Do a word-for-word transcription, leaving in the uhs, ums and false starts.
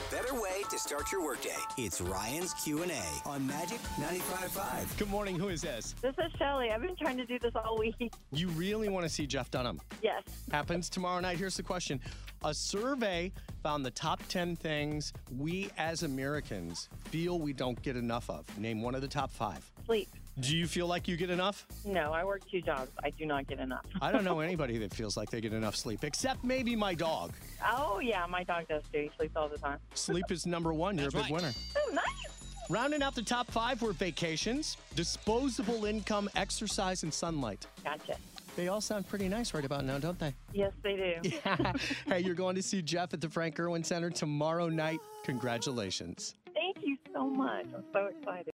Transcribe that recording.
better way to start your workday. It's Ryan's Q and A on Magic ninety-five point five. Good morning. Who is this? This is Shelly. I've been trying to do this all week. You really want to see Jeff Dunham? Yes. Happens tomorrow night. Here's the question. A survey found the top ten things we as Americans feel we don't get enough of. Name one of the top five. Sleep. Do you feel like you get enough? No, I work two jobs. I do not get enough. I don't know anybody that feels like they get enough sleep, except maybe my dog. Oh, yeah, my dog does too. He sleeps all the time. Sleep is number one. You're That's a big right. winner. Oh, nice. Rounding out the top five were vacations, disposable income, exercise, and sunlight. Gotcha. They all sound pretty nice right about now, don't they? Yes, they do. Yeah. Hey, you're going to see Jeff at the Frank Irwin Center tomorrow night. Congratulations. Thank you so much. I'm so excited.